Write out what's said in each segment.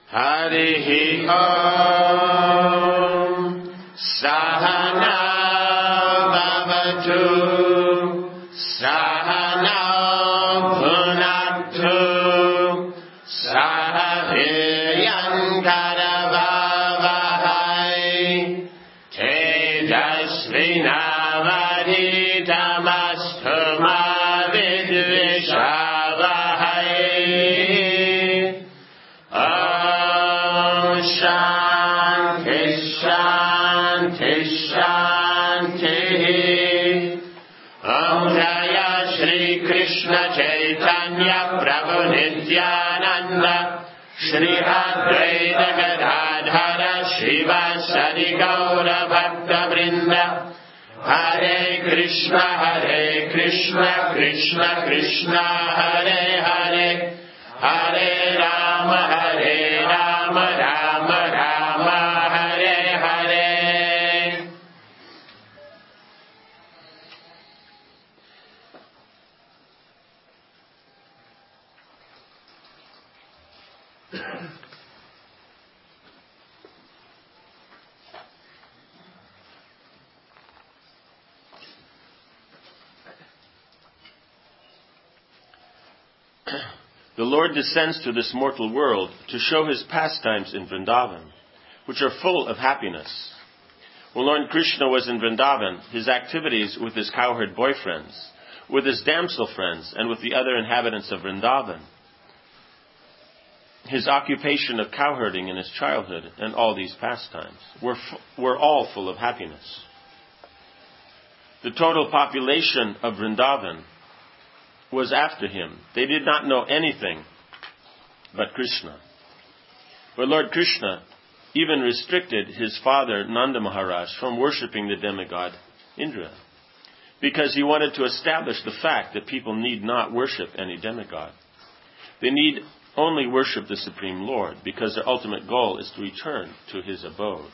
Harihi Om Sahana Bhavatu Sahana Bhunaktu Sahaviryan Karavavahai Tejasvinavaditamastu ma vidvishavahai. Shanti, Shanti, Shanti. Om Jaya Shri Krishna Chaitanya Prabhu Nityananda Shri Advaita Gadadhara Shivasadi Gaura Bhakta Vrinda. Hare Krishna, Krishna Krishna, Hare Hare, Hare Rama, Rama Rama, Hare Hare. The Lord descends to this mortal world to show his pastimes in Vrindavan, which are full of happiness. When Lord Krishna was in Vrindavan, his activities with his cowherd boyfriends, with his damsel friends, and with the other inhabitants of Vrindavan, his occupation of cowherding in his childhood, and all these pastimes, were all full of happiness. The total population of Vrindavan was after him. They did not know anything but Krishna. But Lord Krishna even restricted his father Nanda Maharaj from worshipping the demigod Indra, because he wanted to establish the fact that people need not worship any demigod. They need only worship the Supreme Lord, because their ultimate goal is to return to his abode.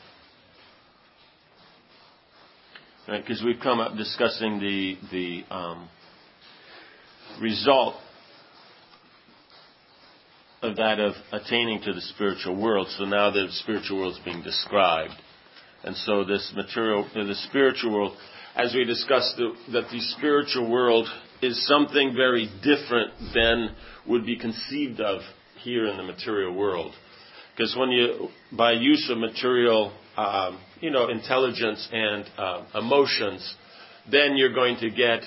Right? Because we've come up discussing the result of that of attaining to the spiritual world. So now the spiritual world is being described. And so this material, the spiritual world, as we discussed, that the spiritual world is something very different than would be conceived of here in the material world. Because when you, by use of material, intelligence and emotions, then you're going to get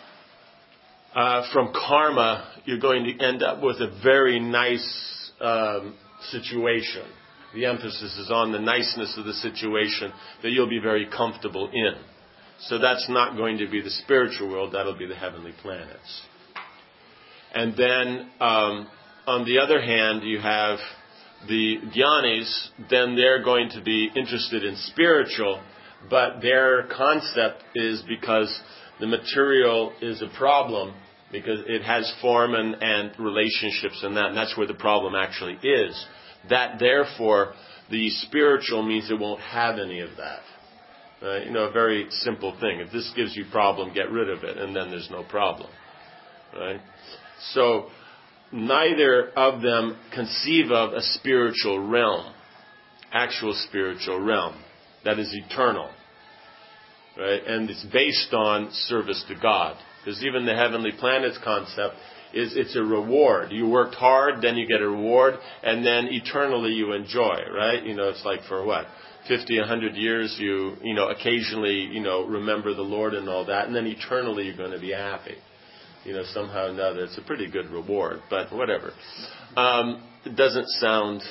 from karma, you're going to end up with a very nice situation. The emphasis is on the niceness of the situation that you'll be very comfortable in. So that's not going to be the spiritual world, that'll be the heavenly planets. And then, on the other hand, you have the jnanis, then they're going to be interested in spiritual, but their concept is because the material is a problem, because it has form and relationships and that, and that's where the problem actually is. That, therefore, the spiritual means it won't have any of that. A very simple thing. If this gives you problem, get rid of it, and then there's no problem. Right? So, neither of them conceive of a spiritual realm, actual spiritual realm, that is eternal. Right? And it's based on service to God. Because even the heavenly planets concept is it's a reward. You worked hard, then you get a reward, and then eternally you enjoy, right? It's like for what? 50, 100 years you occasionally, remember the Lord and all that, and then eternally you're going to be happy. Somehow or another. It's a pretty good reward, but whatever. It doesn't sound,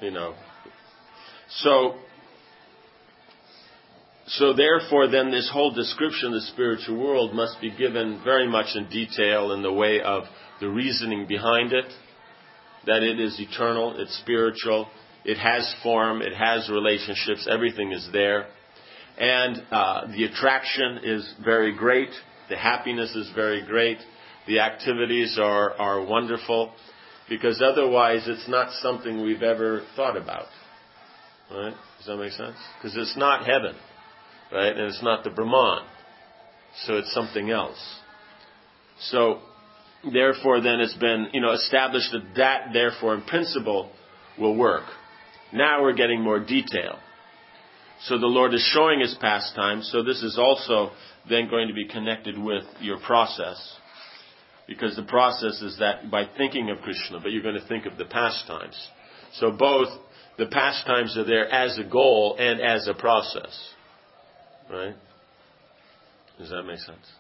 So therefore, then, this whole description of the spiritual world must be given very much in detail in the way of the reasoning behind it, that it is eternal, it's spiritual, it has form, it has relationships, everything is there. And the attraction is very great, the happiness is very great, the activities are wonderful, because otherwise it's not something we've ever thought about. Right? Does that make sense? Because it's not heaven. Right? And it's not the Brahman. So it's something else. So, therefore, then it's been, established that therefore, in principle, will work. Now we're getting more detail. So the Lord is showing His pastimes, so this is also then going to be connected with your process. Because the process is that by thinking of Krishna, but you're going to think of the pastimes. So both the pastimes are there as a goal and as a process. Right? Does that make sense?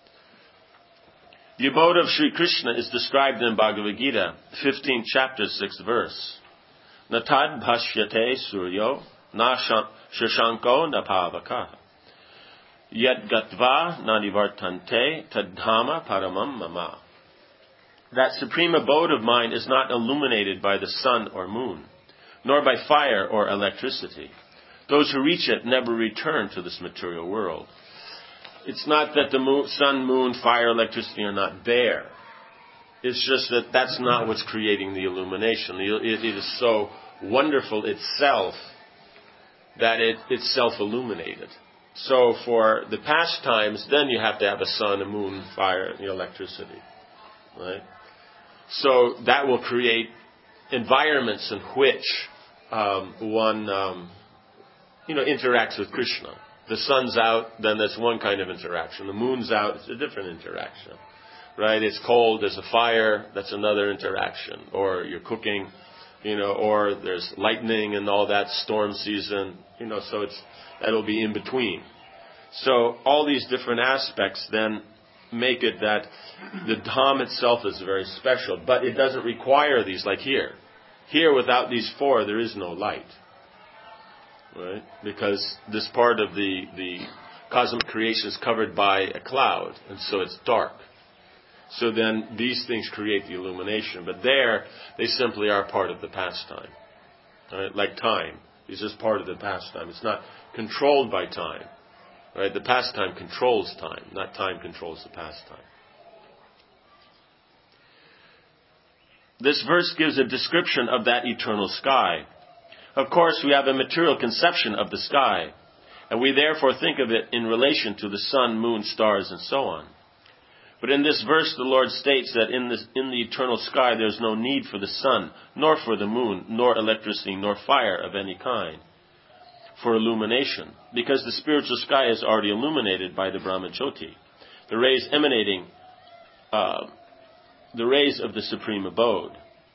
The abode of Sri Krishna is described in Bhagavad Gita, 15th chapter, 6th verse. Natad bhashyate suryo, na shashanko na pavaka. Yet gatva nanivartante tadhama paramam mama. That supreme abode of mine is not illuminated by the sun or moon, nor by fire or electricity. Those who reach it never return to this material world. It's not that the sun, moon, fire, electricity are not there. It's just that that's not what's creating the illumination. It is so wonderful itself that it's self-illuminated. So for the pastimes, then you have to have a sun, a moon, fire, electricity. Right? So that will create environments in which one interacts with Krishna. The sun's out, then that's one kind of interaction. The moon's out, it's a different interaction. Right? It's cold, there's a fire, that's another interaction. Or you're cooking, or there's lightning and all that, storm season, so that'll be in between. So all these different aspects then make it that the Dham itself is very special, but it doesn't require these like here. Here, without these four, there is no light. Right? Because this part of the cosmic creation is covered by a cloud, and so it's dark. So then these things create the illumination. But there, they simply are part of the pastime. Right? Like time. It's just part of the pastime. It's not controlled by time. Right? The pastime controls time, not time controls the pastime. This verse gives a description of that eternal sky. Of course, we have a material conception of the sky, and we therefore think of it in relation to the sun, moon, stars, and so on. But in this verse, the Lord states that in the eternal sky there's no need for the sun, nor for the moon, nor electricity, nor fire of any kind for illumination, because the spiritual sky is already illuminated by the Brahmajyoti, the rays emanating, the rays of the supreme abode.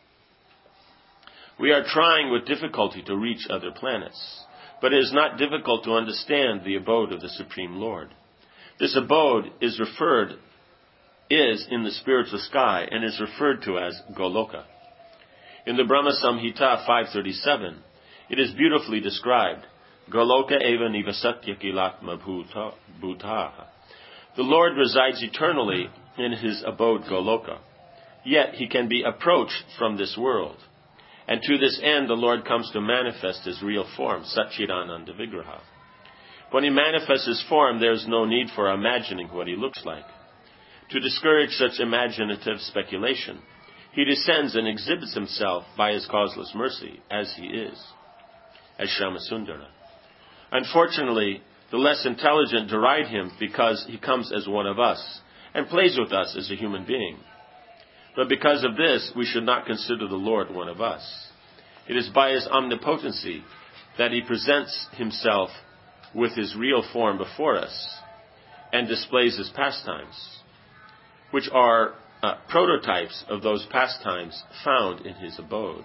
We are trying with difficulty to reach other planets, but it is not difficult to understand the abode of the Supreme Lord. This abode is in the spiritual sky and is referred to as Goloka. In the Brahma Samhita 537, it is beautifully described, Goloka eva nivasatya kilatma bhutaha. The Lord resides eternally in His abode Goloka, yet He can be approached from this world. And to this end, the Lord comes to manifest His real form, Satchidananda Vigraha. When He manifests His form, there is no need for imagining what He looks like. To discourage such imaginative speculation, He descends and exhibits Himself by His causeless mercy, as He is, as Shyamasundara. Unfortunately, the less intelligent deride Him because He comes as one of us, and plays with us as a human being. But because of this, we should not consider the Lord one of us. It is by His omnipotency that He presents Himself with His real form before us and displays His pastimes, which are prototypes of those pastimes found in His abode.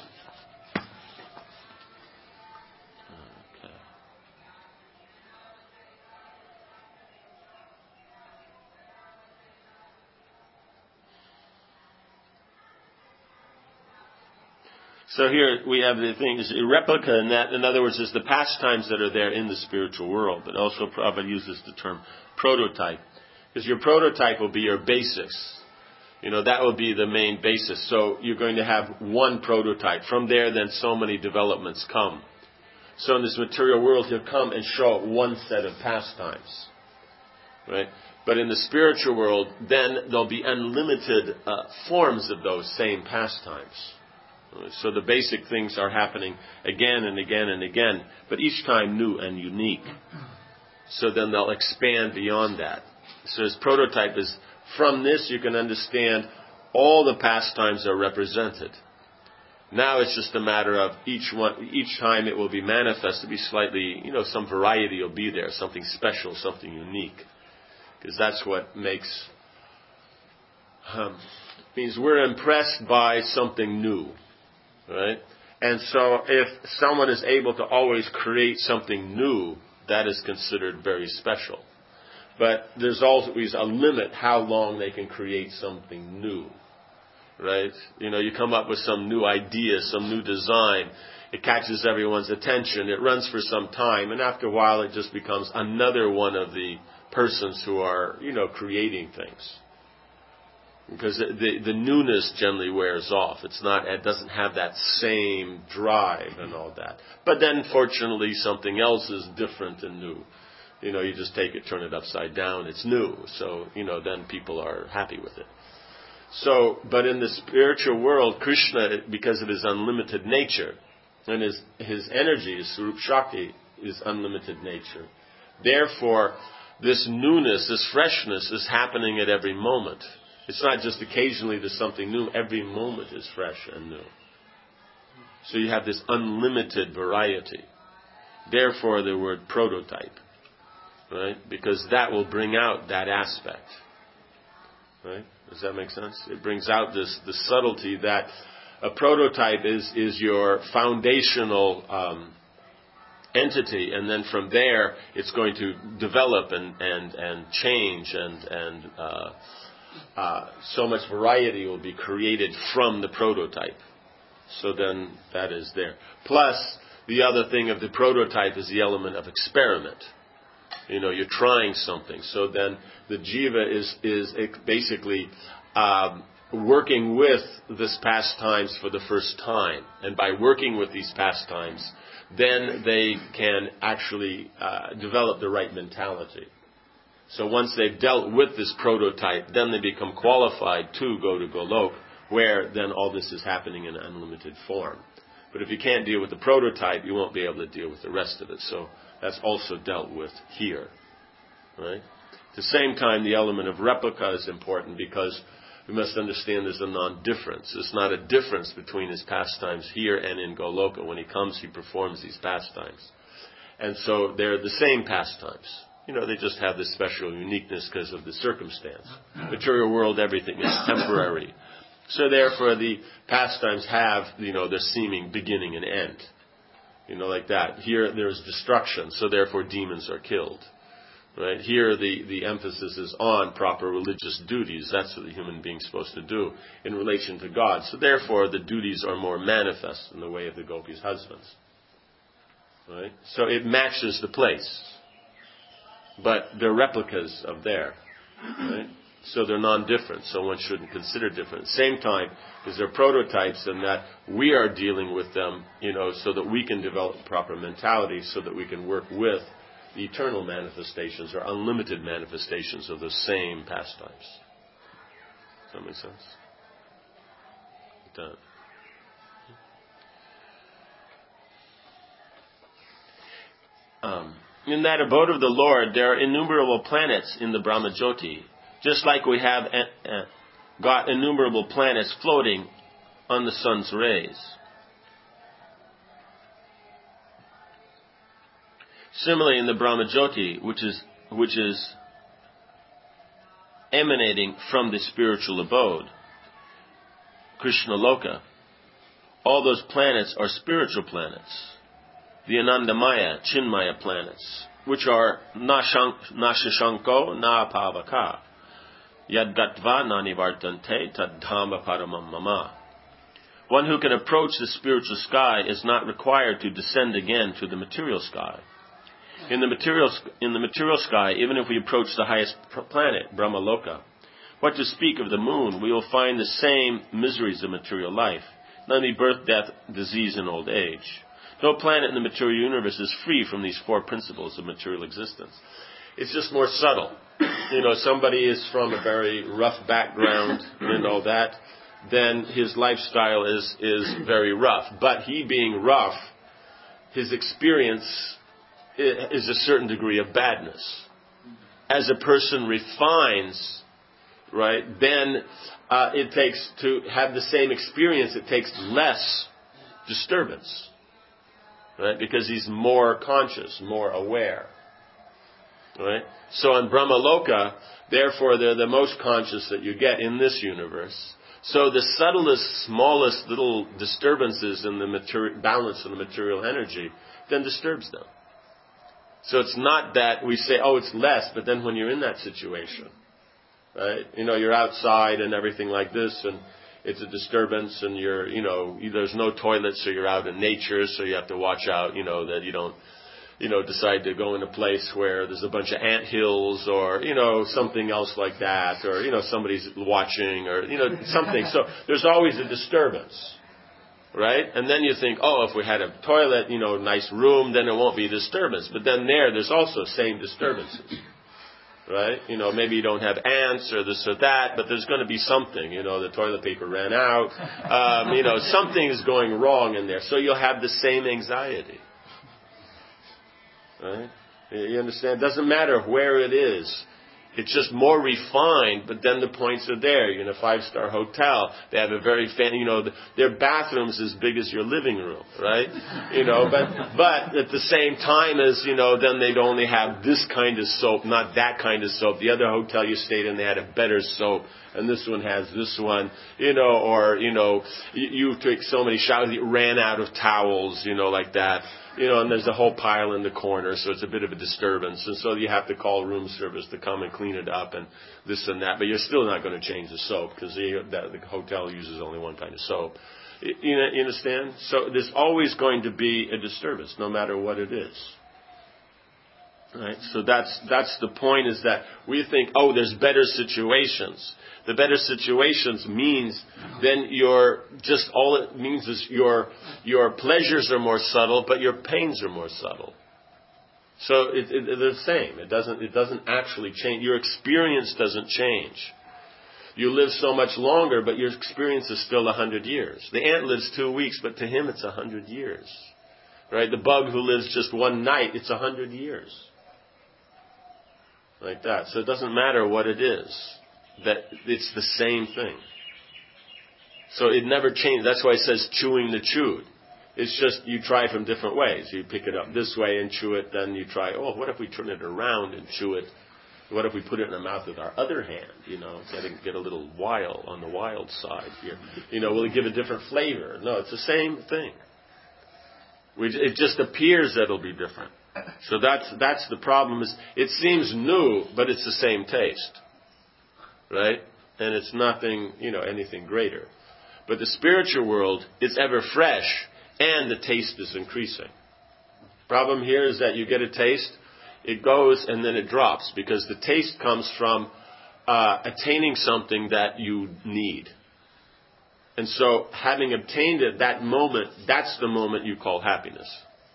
So here we have the thing, is a replica, and that, in other words, is the pastimes that are there in the spiritual world. But also Prabhupada uses the term prototype. Because your prototype will be your basics. That will be the main basis. So you're going to have one prototype. From there, then so many developments come. So in this material world, He'll come and show one set of pastimes. Right? But in the spiritual world, then there'll be unlimited forms of those same pastimes. So the basic things are happening again and again and again, but each time new and unique. So then they'll expand beyond that. So His prototype is, from this you can understand all the pastimes are represented. Now it's just a matter of each time it will be manifest to be slightly, some variety will be there, something special, something unique. Because that's what means we're impressed by something new, right? And so if someone is able to always create something new, that is considered very special. But there's always a limit how long they can create something new. Right? You come up with some new idea, some new design. It catches everyone's attention. It runs for some time. And after a while, it just becomes another one of the persons who are, creating things. Because the newness generally wears off. It doesn't have that same drive and all that. But then, fortunately, something else is different and new. You just take it, turn it upside down. It's new. So, then people are happy with it. So, but in the spiritual world, Krishna, because of his unlimited nature, and his energy, his Swarup Shakti, is unlimited nature. Therefore, this newness, this freshness is happening at every moment. It's not just occasionally there's something new. Every moment is fresh and new. So you have this unlimited variety. Therefore, the word prototype, right? Because that will bring out that aspect, right? Does that make sense? It brings out the subtlety that a prototype is your foundational entity, and then from there it's going to develop and change, and so much variety will be created from the prototype. So then that is there. Plus, the other thing of the prototype is the element of experiment. You're trying something. So then the jiva is basically working with this pastimes for the first time. And by working with these pastimes, then they can actually develop the right mentality. So once they've dealt with this prototype, then they become qualified to go to Golok, where then all this is happening in unlimited form. But if you can't deal with the prototype, you won't be able to deal with the rest of it. So that's also dealt with here, right? At the same time, the element of replica is important because we must understand there's a non-difference. There's not a difference between his pastimes here and in Goloka. When he comes, he performs these pastimes. And so they're the same pastimes. They just have this special uniqueness because of the circumstance. Material world, everything is temporary. So therefore, the pastimes have, their seeming beginning and end. Like that. Here, there's destruction, so therefore demons are killed. Right? Here, the emphasis is on proper religious duties. That's what the human being's supposed to do in relation to God. So therefore, the duties are more manifest in the way of the gopis' husbands. Right? So it matches the place. But they're replicas of there. Right? So they're non-different, so one shouldn't consider different. At the same time, because they're prototypes in that we are dealing with them, so that we can develop proper mentality, so that we can work with the eternal manifestations or unlimited manifestations of the same pastimes. Does that make sense? Done. In that abode of the Lord, there are innumerable planets in the Brahmajyoti, just like we have got innumerable planets floating on the sun's rays. Similarly, in the Brahmajyoti, which is emanating from the spiritual abode, Krishna Loka, all those planets are spiritual planets. The Anandamaya, Chinmaya planets, which are Nashashanko Na-Pavaka, Yad-Gatva Na-Nivartante Tad-Dhamma Paramam Mama. One who can approach the spiritual sky is not required to descend again to the material sky. In the material sky, even if we approach the highest planet, Brahmaloka, what to speak of the moon, we will find the same miseries of material life, namely birth, death, disease, and old age. No planet in the material universe is free from these four principles of material existence. It's just more subtle. Somebody is from a very rough background and all that, then his lifestyle is very rough. But he being rough, his experience is a certain degree of badness. As a person refines, right, then it takes to have the same experience, it takes less disturbance. Right? Because he's more conscious, more aware. Right? So in Brahmaloka, therefore they're the most conscious that you get in this universe. So the subtlest, smallest little disturbances in the balance of the material energy then disturbs them. So it's not that we say, oh, it's less, but then when you're in that situation, right? You're outside and everything like this, and it's a disturbance, and there's no toilet, so you're out in nature, so you have to watch out, that you don't, decide to go in a place where there's a bunch of anthills or, something else like that, or, somebody's watching or, something. So there's always a disturbance, right? And then you think, oh, if we had a toilet, nice room, then it won't be a disturbance. But then there's also same disturbances, right? Maybe you don't have ants or this or that, but there's going to be something. The toilet paper ran out. Something is going wrong in there. So you'll have the same anxiety. Right? You understand? It doesn't matter where it is. It's just more refined, but then the points are there. You're in a 5-star hotel. They have a very their bathroom's as big as your living room, right? But at the same time as, then they'd only have this kind of soap, not that kind of soap. The other hotel you stayed in, they had a better soap, and this one has this one, you took so many showers, you ran out of towels, like that. And there's a whole pile in the corner, so it's a bit of a disturbance. And so you have to call room service to come and clean it up and this and that. But you're still not going to change the soap because the hotel uses only one kind of soap. You understand? So there's always going to be a disturbance, no matter what it is. Right? So that's the point, is that we think, oh, there's better situations. The better situations means then all it means is your pleasures are more subtle, but your pains are more subtle. So they're the same. It doesn't actually change. Your experience doesn't change. You live so much longer, but your experience is still 100 years. The ant lives 2 weeks, but to him it's 100 years. Right? The bug who lives just one night, it's 100 years. Like that. So it doesn't matter what it is. That it's the same thing. So it never changes. That's why it says chewing the chewed. It's just you try from different ways. You pick it up this way and chew it, then you try, what if we turn it around and chew it? What if we put it in the mouth with our other hand? Get a little wild on the wild side here. Will it give a different flavor? No, it's the same thing. It just appears that it'll be different. So that's the problem. Is it seems new, but it's the same taste. Right? And it's nothing, anything greater. But the spiritual world is ever fresh, and the taste is increasing. Problem here is that you get a taste, it goes, and then it drops, because the taste comes from attaining something that you need. And so, having obtained it, that moment, that's the moment you call happiness.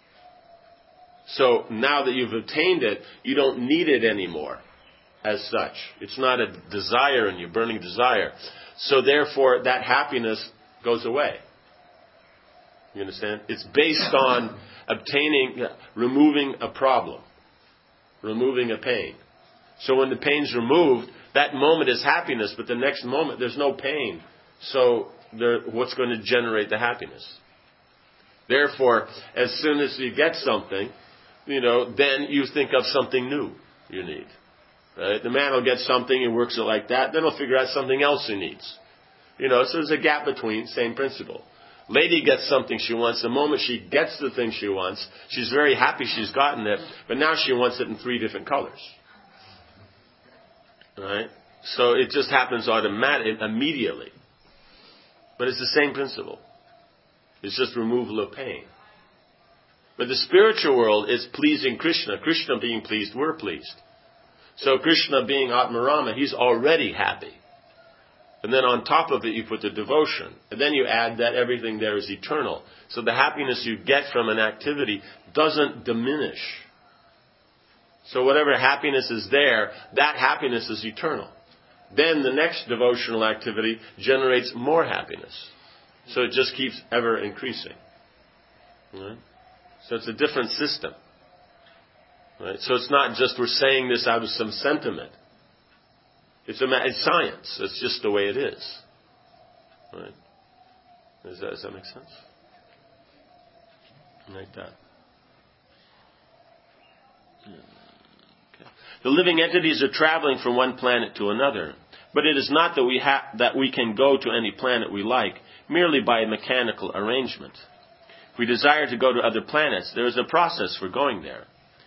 So, now that you've obtained it, you don't need it anymore. As such. It's not a desire in you, burning desire. So therefore, that happiness goes away. You understand? It's based on removing a problem, removing a pain. So when the pain's removed, that moment is happiness, but the next moment there's no pain. So what's going to generate the happiness? Therefore, as soon as you get something, then you think of something new you need. Right? The man will get something, he works it like that, then he'll figure out something else he needs. So there's a gap between, same principle. Lady gets something she wants, the moment she gets the thing she wants, she's very happy she's gotten it, but now she wants it in 3 different colors. Right? So it just happens immediately. But it's the same principle. It's just removal of pain. But the spiritual world is pleasing Krishna. Krishna being pleased, we're pleased. So Krishna being Atmarama, he's already happy. And then on top of it, you put the devotion. And then you add that everything there is eternal. So the happiness you get from an activity doesn't diminish. So whatever happiness is there, that happiness is eternal. Then the next devotional activity generates more happiness. So it just keeps ever increasing. Right? So it's a different system. Right? So it's not just we're saying this out of some sentiment. It's science. It's just the way it is. Right? Does that make sense? Like that. Okay. The living entities are traveling from one planet to another, but it is not that we can go to any planet we like merely by a mechanical arrangement. If we desire to go to other planets, there is a process for going there.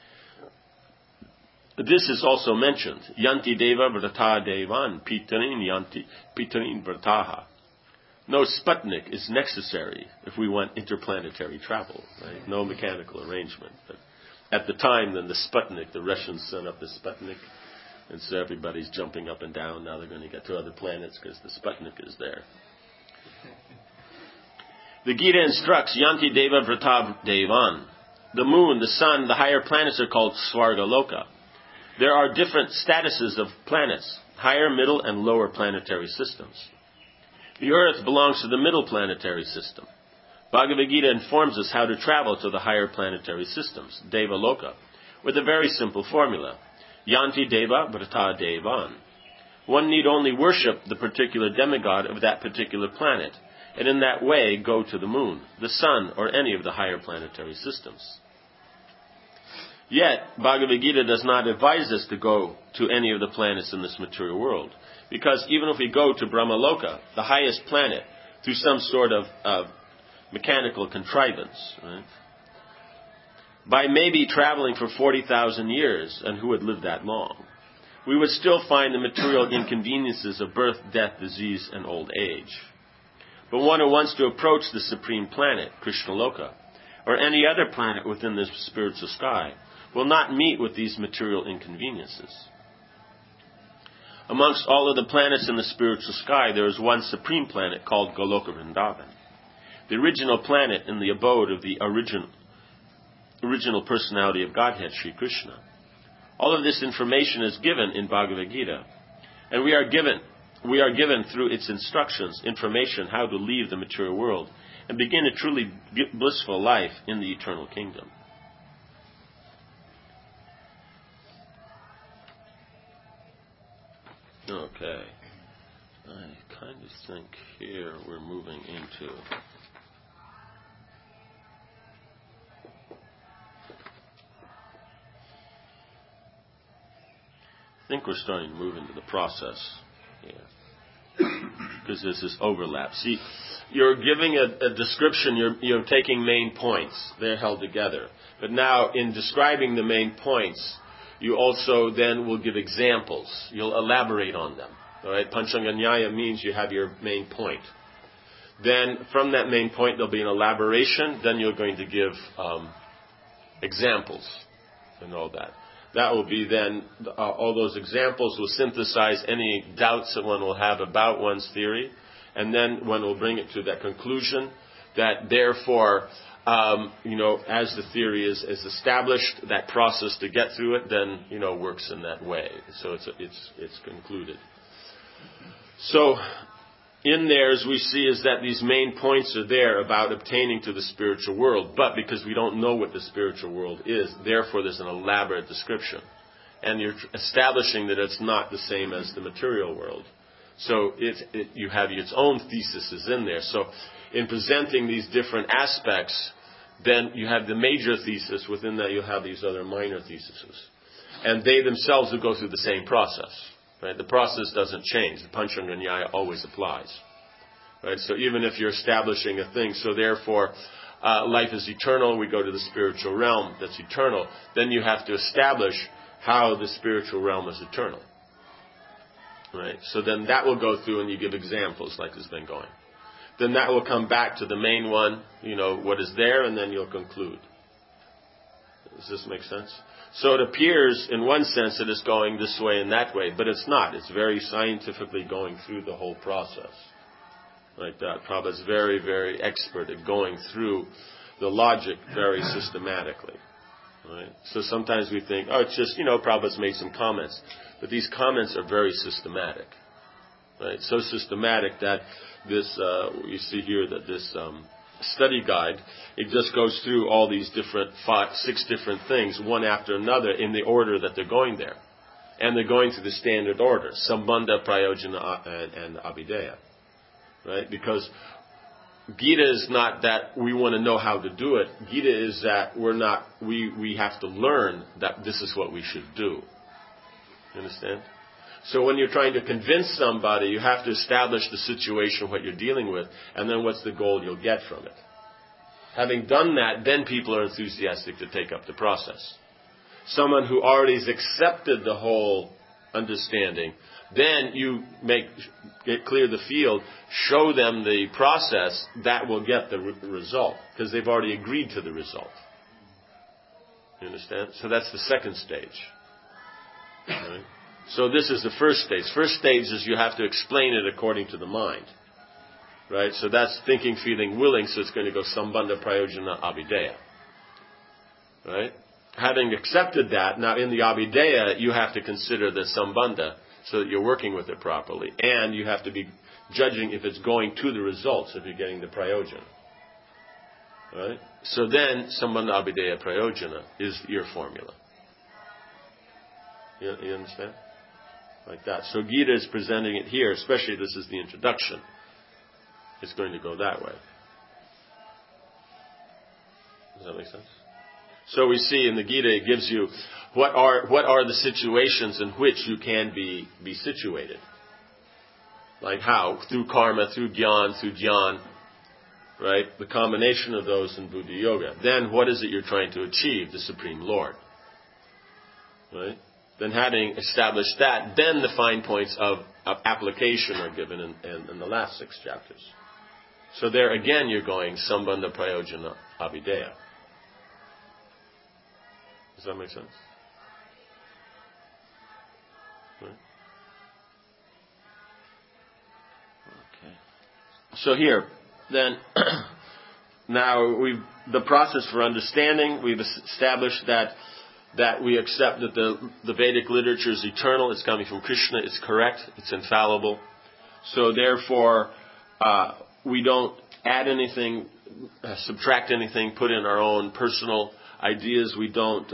This is also mentioned. Yanti deva vrata devan pitarin yanti pitarin vrataha. No Sputnik is necessary if we want interplanetary travel, right? No mechanical arrangement. But at the time, then the Sputnik, the Russians sent up the Sputnik, and so everybody's jumping up and down. Now they're going to get to other planets because the Sputnik is there. The Gita instructs Yanti deva vrata devan. The moon, the sun, the higher planets are called Svarga Loka. There are different statuses of planets, higher, middle, and lower planetary systems. The Earth belongs to the middle planetary system. Bhagavad Gita informs us how to travel to the higher planetary systems, Deva Loka, with a very simple formula. Yanti Deva Vrata Devan. One need only worship the particular demigod of that particular planet, and in that way go to the moon, the sun, or any of the higher planetary systems. Yet, Bhagavad Gita does not advise us to go to any of the planets in this material world. Because even if we go to Brahmaloka, the highest planet, through some sort of mechanical contrivance, right? By maybe traveling for 40,000 years, and who would live that long, we would still find the material inconveniences of birth, death, disease, and old age. But one who wants to approach the supreme planet, Krishnaloka, or any other planet within this spiritual sky, will not meet with these material inconveniences. Amongst all of the planets in the spiritual sky, there is one supreme planet called Goloka Vrindavan, the original planet in the abode of the original personality of Godhead, Sri Krishna. All of this information is given in Bhagavad Gita, and we are given through its instructions information how to leave the material world and begin a truly blissful life in the eternal kingdom. Okay. I kind of think here we're moving into we're starting to move into the process here. Because there's this overlap. See, you're giving a description, you're taking main points. They're held together. But now, in describing the main points, you also then will give examples. You'll elaborate on them. All right? Panchanganyaya means you have your main point. Then, from that main point, there'll be an elaboration. Then you're going to give examples and all that. That will be then, all those examples will synthesize any doubts that one will have about one's theory. And then one will bring it to that conclusion that therefore, as the theory is established, that process to get through it then, works in that way. So it's concluded. So, in there, as we see, is that these main points are there about obtaining to the spiritual world. But because we don't know what the spiritual world is, therefore there's an elaborate description. And you're establishing that it's not the same as the material world. So you have its own theses in there. So in presenting these different aspects, then you have the major thesis. Within that you have these other minor theses. And they themselves will go through the same process. Right? The process doesn't change. The Panchanganyaya always applies. Right? So even if you're establishing a thing, so therefore life is eternal, we go to the spiritual realm that's eternal, then you have to establish how the spiritual realm is eternal. Right? So then that will go through and you give examples like has been going. Then that will come back to the main one, what is there, and then you'll conclude. Does this make sense? So it appears, in one sense, that it's going this way and that way, but it's not. It's very scientifically going through the whole process. Like that. Prabhupada's very, very expert at going through the logic very systematically. Right? So sometimes we think, it's just, Prabhupada's made some comments. But these comments are very systematic. Right? So systematic that this, you see here that this study guide, it just goes through all these different 6 different things, one after another, in the order that they're going there. And they're going through the standard order, Sambandha, Prayojana, and Abhideya. Right? Because Gita is not that we want to know how to do it. Gita is that we have to learn that this is what we should do. You understand? So when you're trying to convince somebody, you have to establish the situation, what you're dealing with, and then what's the goal you'll get from it. Having done that, then people are enthusiastic to take up the process. Someone who already has accepted the whole understanding, then you clear the field, show them the process, that will get the result, because they've already agreed to the result. You understand? So that's the second stage. Right? So this is the first stage. First stage is you have to explain it according to the mind. Right? So that's thinking, feeling, willing, so it's going to go sambandha, prayojana, abhideya. Right? Having accepted that, now in the abhideya, you have to consider the sambandha so that you're working with it properly. And you have to be judging if it's going to the results, if you're getting the prayojana. Right? So then, sambandha, abhideya, prayojana is your formula. You understand? Like that. So Gita is presenting it here, especially this is the introduction. It's going to go that way. Does that make sense? So we see in the Gita, it gives you what are the situations in which you can be situated. Like how? Through karma, through jnana, through jnana. Right? The combination of those in Buddha Yoga. Then what is it you're trying to achieve? The Supreme Lord. Right? Then having established that, then the fine points of application are given in the last 6 chapters. So there again you're going sambandha, prayojana, abhideya. Does that make sense? Right? Okay. So here, then, now the process for understanding, we've established that we accept that the Vedic literature is eternal, it's coming from Krishna, it's correct, it's infallible. So therefore, we don't add anything, subtract anything, put in our own personal ideas. We don't,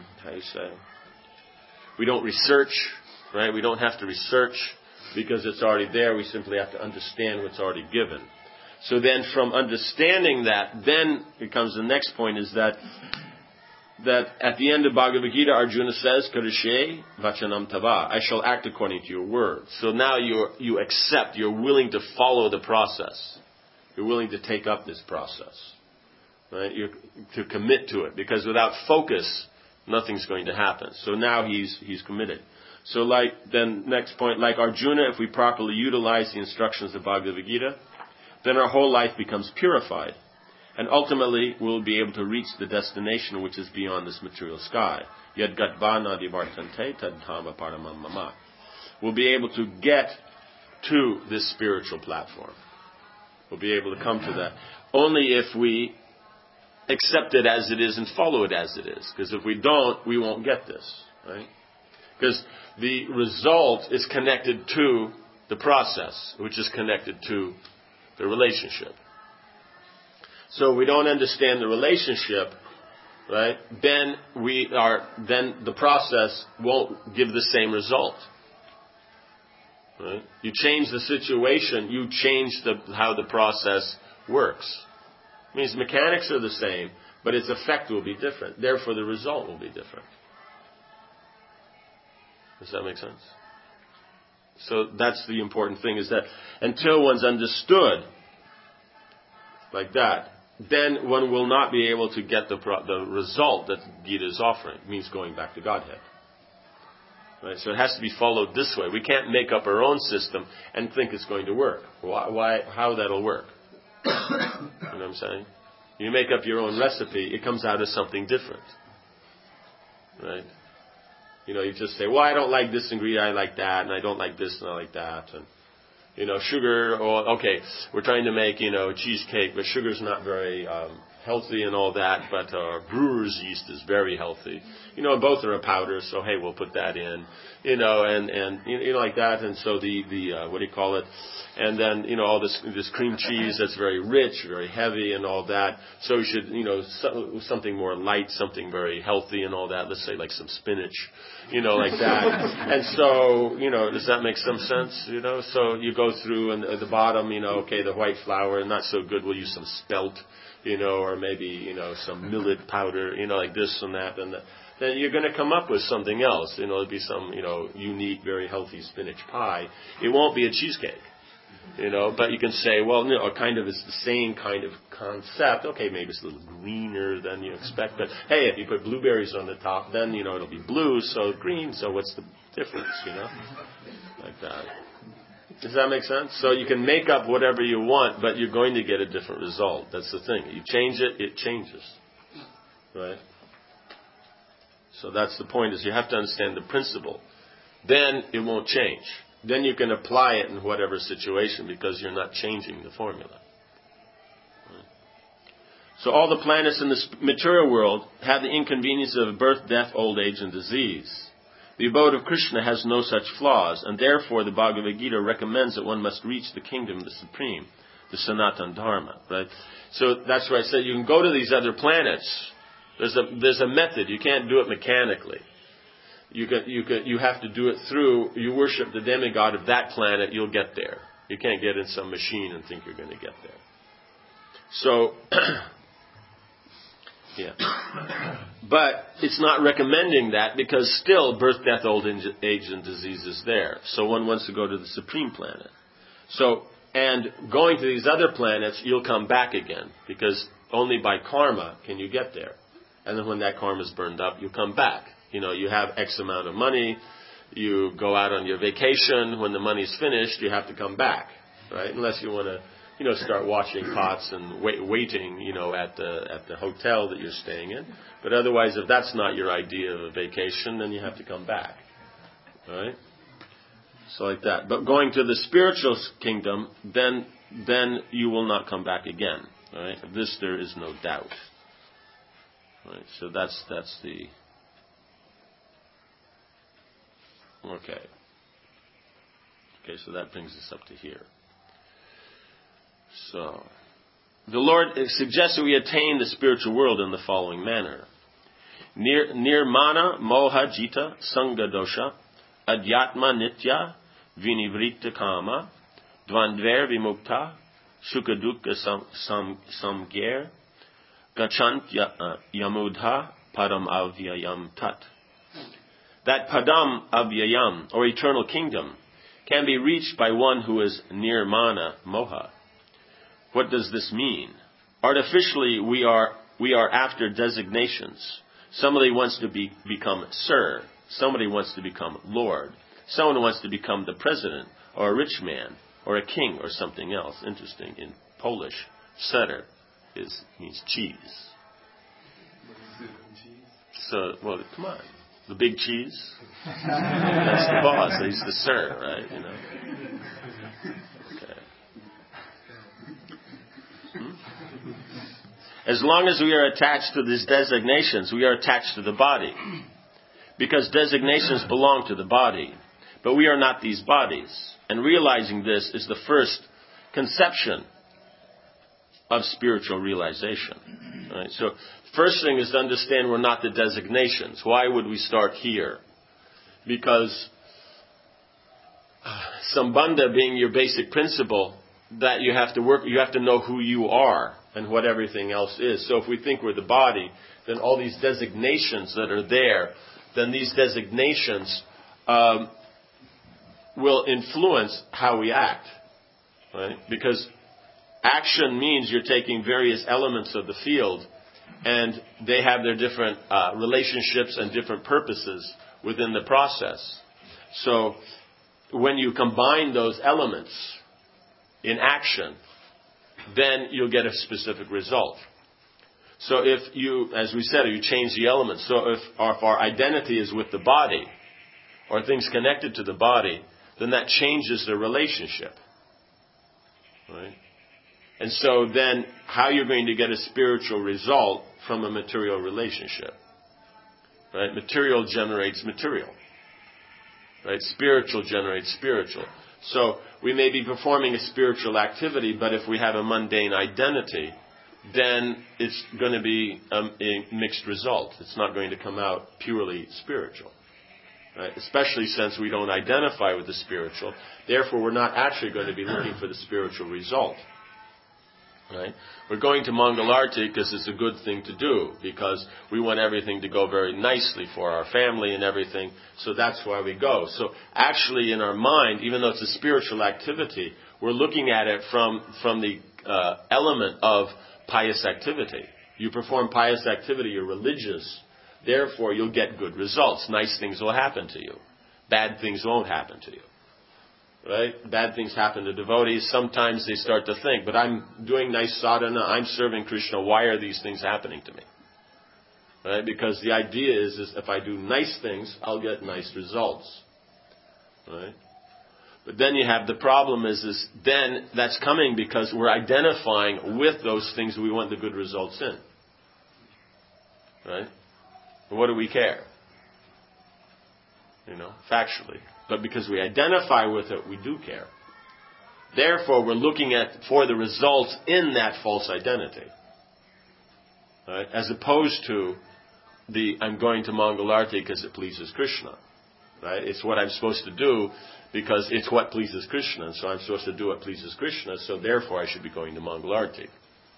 we don't research, right? We don't have to research because it's already there. We simply have to understand what's already given. So then from understanding that, then it comes the next point is that at the end of Bhagavad Gita, Arjuna says, Karishe vachanam tava, I shall act according to your word. So now you accept, you're willing to follow the process. You're willing to take up this process. Right? You're to commit to it. Because without focus, nothing's going to happen. So now he's committed. So next point, like Arjuna, if we properly utilize the instructions of Bhagavad Gita, then our whole life becomes purified. And ultimately, we'll be able to reach the destination which is beyond this material sky. Yad gatvana divartante tad dhama paramam mama. We'll be able to get to this spiritual platform. We'll be able to come to that. Only if we accept it as it is and follow it as it is. Because if we don't, we won't get this. Right? Because the result is connected to the process, which is connected to the relationship. So we don't understand the relationship, right? Then the process won't give the same result. Right? You change the situation, you change how the process works. It means mechanics are the same, but its effect will be different. Therefore, the result will be different. Does that make sense? So that's the important thing, is that until one's understood like that, then one will not be able to get the result that Gita is offering. It means going back to Godhead. Right? So it has to be followed this way. We can't make up our own system and think it's going to work. Why? How that'll work? You know what I'm saying? You make up your own recipe, it comes out as something different. Right? You know, you just say, well, I don't like this ingredient, I like that, and I don't like this and I like that, and sugar, we're trying to make, cheesecake, but sugar's not very healthy and all that, but brewer's yeast is very healthy. Both are a powder, so hey, we'll put that in, and like that, and so the what do you call it? And then, all this cream cheese that's very rich, very heavy and all that. So you should, something more light, something very healthy and all that. Let's say like some spinach, like that. And so, does that make some sense? So you go go through, and at the bottom, okay, the white flour, not so good, we'll use some spelt, or maybe, some millet powder, like this and that, and then you're going to come up with something else. It'll be some, unique, very healthy spinach pie. It won't be a cheesecake, but you can say, well, kind of it's the same kind of concept. Okay, maybe it's a little greener than you expect, but hey, if you put blueberries on the top, then, it'll be blue, so green, so what's the difference, like that. Does that make sense? So you can make up whatever you want, but you're going to get a different result. That's the thing. You change it, it changes. Right? So that's the point, is you have to understand the principle. Then it won't change. Then you can apply it in whatever situation because you're not changing the formula. Right? So all the planets in the material world have the inconvenience of birth, death, old age, and disease. The abode of Krishna has no such flaws, and therefore the Bhagavad Gita recommends that one must reach the kingdom of the Supreme, the Sanatana Dharma, right? So that's why I said you can go to these other planets. There's a method. You can't do it mechanically. You have to do it through, you worship the demigod of that planet, you'll get there. You can't get in some machine and think you're going to get there. So, yeah. But it's not recommending that because still birth, death, old age, and disease is there. So one wants to go to the supreme planet. So, and going to these other planets, you'll come back again because only by karma can you get there. And then when that karma is burned up, you come back. You have X amount of money, you go out on your vacation. When the money's finished, you have to come back, right? Unless you want to, start washing pots and waiting, at the hotel that you're staying in. But otherwise, if that's not your idea of a vacation, then you have to come back, right? So like that. But going to the spiritual kingdom, then you will not come back again, right? Of this there is no doubt. Right, so that's the... Okay, so that brings us up to here. So, the Lord suggests that we attain the spiritual world in the following manner. Nirmana moha jita sangha dosha adhyatma nitya vinivrita kama dvandver vimukta sukadukha samgyer gachant yamudha padam avyayam tat. That padam avyayam, or eternal kingdom, can be reached by one who is nirmana moha. What does this mean? Artificially, we are after designations. Somebody wants to become Sir. Somebody wants to become Lord. Someone wants to become the president, or a rich man, or a king, or something else. Interesting. In Polish, Ser means cheese. So, well, come on. The big cheese? That's the boss. He's the Sir, right? Okay. As long as we are attached to these designations, we are attached to the body. Because designations belong to the body. But we are not these bodies. And realizing this is the first conception of spiritual realization. Right? So, first thing is to understand we're not the designations. Why would we start here? Because Sambandha being your basic principle, that you have to know who you are and what everything else is. So if we think we're the body, then all these designations that are there, then these designations will influence how we act. Right? Because action means you're taking various elements of the field and they have their different relationships and different purposes within the process. So when you combine those elements in action, then you'll get a specific result. So if you, as we said, you change the elements. So if our identity is with the body, or things connected to the body, then that changes the relationship. Right? And so then, how you're going to get a spiritual result from a material relationship. Right? Material generates material. Right? Spiritual generates spiritual. So, we may be performing a spiritual activity, but if we have a mundane identity, then it's going to be a mixed result. It's not going to come out purely spiritual. Right? Especially since we don't identify with the spiritual. Therefore, we're not actually going to be looking for the spiritual result. Right? We're going to Mangalarti because it's a good thing to do, because we want everything to go very nicely for our family and everything, so that's why we go. So actually in our mind, even though it's a spiritual activity, we're looking at it from the element of pious activity. You perform pious activity, you're religious, therefore you'll get good results. Nice things will happen to you. Bad things won't happen to you. Right? Bad things happen to devotees. Sometimes they start to think, but I'm doing nice sadhana, I'm serving Krishna, why are these things happening to me? Right? Because the idea is if I do nice things, I'll get nice results. Right? But then you have the problem is then that's coming because we're identifying with those things we want the good results in. Right? And what do we care? Factually. But because we identify with it, we do care. Therefore, we're looking for the results in that false identity. Right? As opposed to I'm going to Mangalarti because it pleases Krishna. Right? It's what I'm supposed to do because it's what pleases Krishna. And so I'm supposed to do what pleases Krishna, so therefore I should be going to Mangalarti.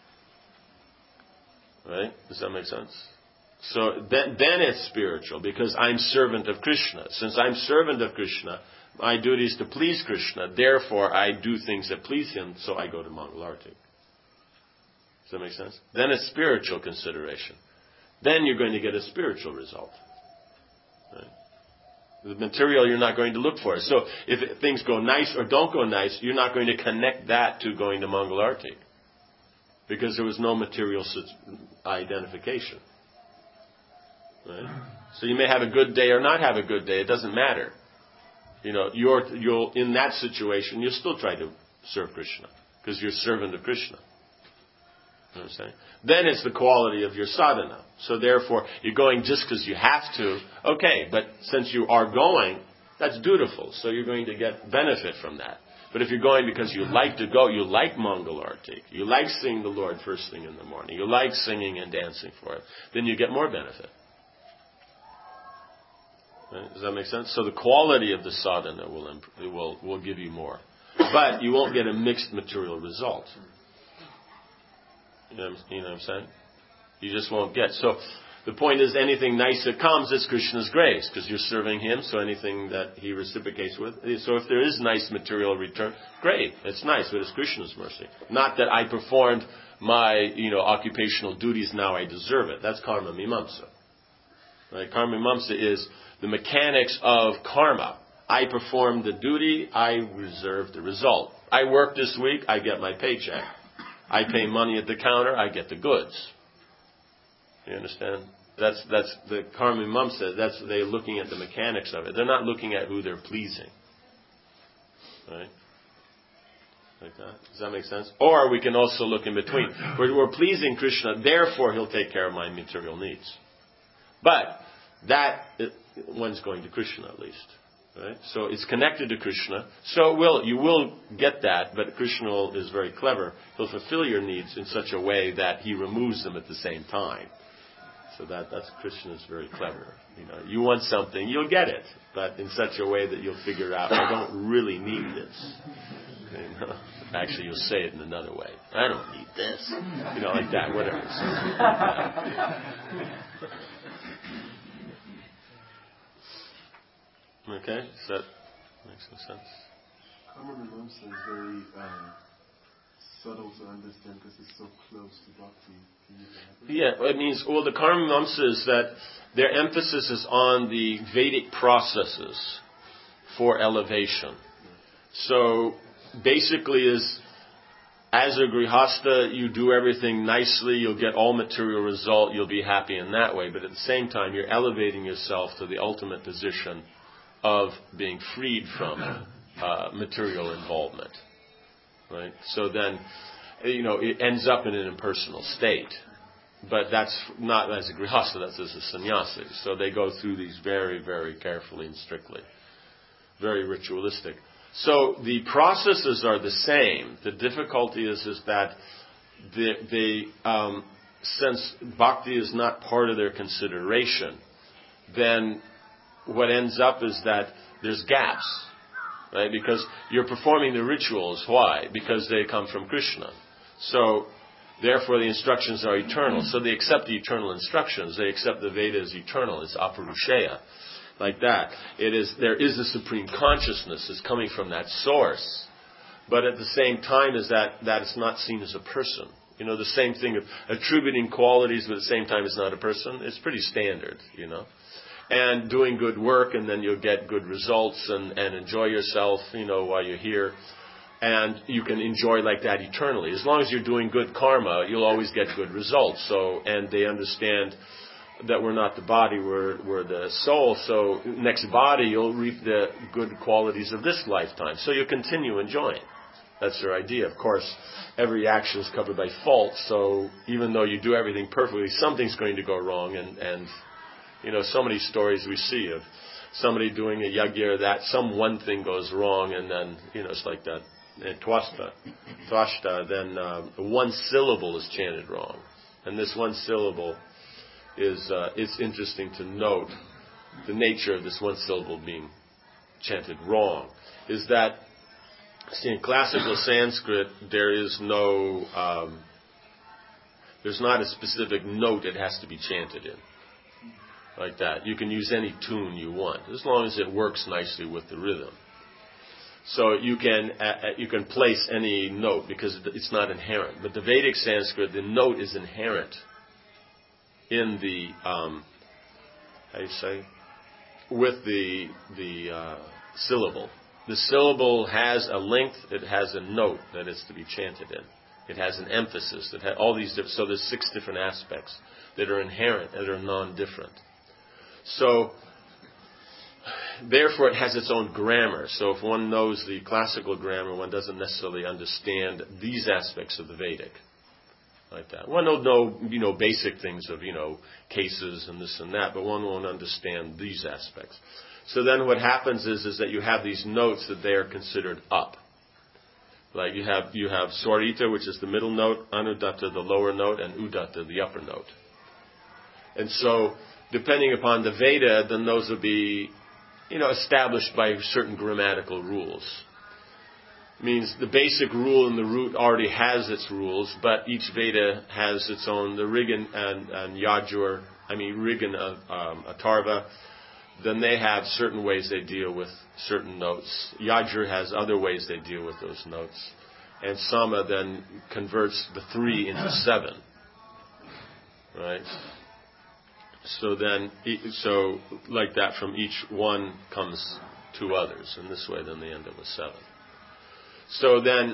Right? Does that make sense? So then it's spiritual, because I'm servant of Krishna. Since I'm servant of Krishna, my duty is to please Krishna. Therefore, I do things that please him, so I go to Mangalarti. Does that make sense? Then it's spiritual consideration. Then you're going to get a spiritual result. Right? The material you're not going to look for. So if things go nice or don't go nice, you're not going to connect that to going to Mangalarti, because there was no material identification. Right? So you may have a good day or not have a good day. It doesn't matter. You'll in that situation, you'll still try to serve Krishna because you're servant of Krishna. You understand? Then it's the quality of your sadhana. So therefore, you're going just because you have to. Okay, but since you are going, that's dutiful. So you're going to get benefit from that. But if you're going because you like to go, you like Mangalarti, you like seeing the Lord first thing in the morning, you like singing and dancing for Him, then you get more benefit. Right? Does that make sense? So the quality of the sadhana will give you more. But you won't get a mixed material result. You know what I'm saying? You just won't get. So the point is, anything nice that comes is Krishna's grace, because you're serving Him, so anything that He reciprocates with. So if there is nice material return, great, it's nice, but it's Krishna's mercy. Not that I performed my occupational duties, now I deserve it. That's karma mimamsa. Right? Karma mimamsa is the mechanics of karma. I performed the duty, I reserve the result. I work this week, I get my paycheck. I pay money at the counter, I get the goods. You understand? That's the karma mimamsa. They're looking at the mechanics of it. They're not looking at who they're pleasing. Right? Like that. Does that make sense? Or we can also look in between. We're pleasing Krishna, therefore He'll take care of my material needs. But one's going to Krishna at least. Right? So it's connected to Krishna. So you will get that, but Krishna is very clever. He'll fulfill your needs in such a way that He removes them at the same time. So that's Krishna is very clever. You want something, you'll get it, but in such a way that you'll figure out, I don't really need this. Actually, you'll say it in another way. I don't need this. Like that, whatever. Okay, so that makes some sense. Karma mimamsa is very subtle to understand because it's so close to bhakti. Yeah, it means, the karma mimamsa is that their emphasis is on the Vedic processes for elevation. So basically as a grihasta, you do everything nicely, you'll get all material result, you'll be happy in that way, but at the same time you're elevating yourself to the ultimate position of being freed from material involvement. Right? So then, it ends up in an impersonal state. But that's not as a grihasta, that's as a sannyasi. So they go through these very, very carefully and strictly. Very ritualistic. So the processes are the same. The difficulty is that since bhakti is not part of their consideration, then what ends up is that there's gaps, right? Because you're performing the rituals. Why? Because they come from Krishna. So, therefore the instructions are eternal. So they accept the eternal instructions. They accept the Veda as eternal. It's aparushaya. Like that. There is a supreme consciousness that's coming from that source. But at the same time as that is not seen as a person. You know, the same thing of attributing qualities but at the same time it's not a person. It's pretty standard, you know. And doing good work and then you'll get good results and enjoy yourself, you know, while you're here. And you can enjoy like that eternally. As long as you're doing good karma, you'll always get good results. So, and they understand that we're not the body, we're the soul. So next body, you'll reap the good qualities of this lifetime. So you'll continue enjoying. That's their idea. Of course, every action is covered by fault. So even though you do everything perfectly, something's going to go wrong. And you know, so many stories we see of somebody doing a yagya that some one thing goes wrong, and then, you know, it's like that. Twashta, then one syllable is chanted wrong. And this one syllable is, it's interesting to note the nature of this one syllable being chanted wrong. Is that, see, in classical Sanskrit, there is no, there's not a specific note it has to be chanted in. Like that. You can use any tune you want, as long as it works nicely with the rhythm. So you can place any note because it's not inherent. But the Vedic Sanskrit, the note is inherent in the how you say, with the syllable. The syllable has a length. It has a note that is to be chanted in. It has an emphasis. It has all these different. So there's 6 different aspects that are inherent, that are non-different. So, therefore, it has its own grammar. So, if one knows the classical grammar, one doesn't necessarily understand these aspects of the Vedic, like that. One will know, you know, basic things of, you know, cases and this and that, but one won't understand these aspects. So then, what happens is that you have these notes that they are considered up. Like you have Swarita, which is the middle note, Anudatta, the lower note, and Udatta, the upper note. And so, depending upon the Veda, then those will be, you know, established by certain grammatical rules. Means the basic rule in the root already has its rules, but each Veda has its own. The Rig and Yajur, Rig and Atharva, then they have certain ways they deal with certain notes. Yajur has other ways they deal with those notes. And Sama then converts the 3 into 7. Right? So like that, from each one comes 2 others, and this way then they end up with 7. So then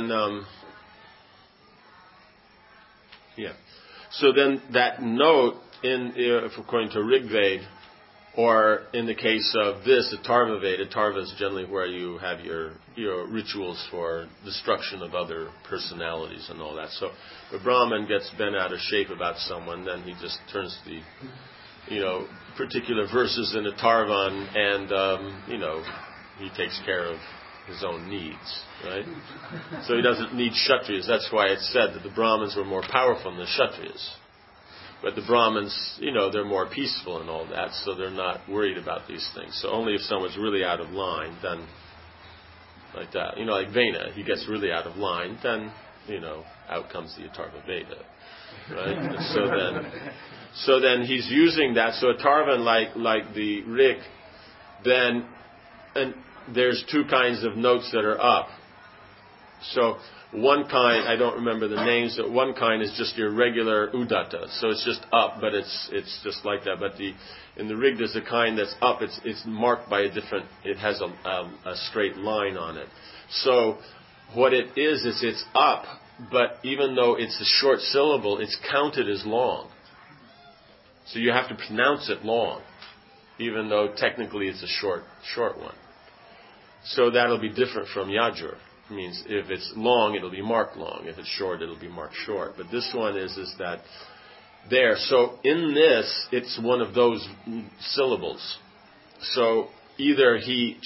that note if according to Rigveda, or in the case of this, Atharva Veda, Atharva is generally where you have your rituals for destruction of other personalities and all that. So the Brahmin gets bent out of shape about someone, then he just turns the, particular verses in Atharva and he takes care of his own needs, right? So he doesn't need Kshatriyas. That's why it's said that the Brahmins were more powerful than the Kshatriyas. But the Brahmins, they're more peaceful and all that, so they're not worried about these things. So only if someone's really out of line, then, like that. Like Vena, he gets really out of line, then, out comes the Atharva Veda. Right? And so then he's using that. So Atharva, like the Rig, then, and there's 2 kinds of notes that are up. So one kind, I don't remember the names, but one kind is just your regular Udatta. So it's just up, but it's just like that. But in the Rig, there's a kind that's up. It's marked by it has a straight line on it. So what it is it's up, but even though it's a short syllable, it's counted as long. So you have to pronounce it long, even though technically it's a short one. So that'll be different from Yajur. It means if it's long, it'll be marked long. If it's short, it'll be marked short. But this one is that there. So in this, it's one of those syllables. So either it's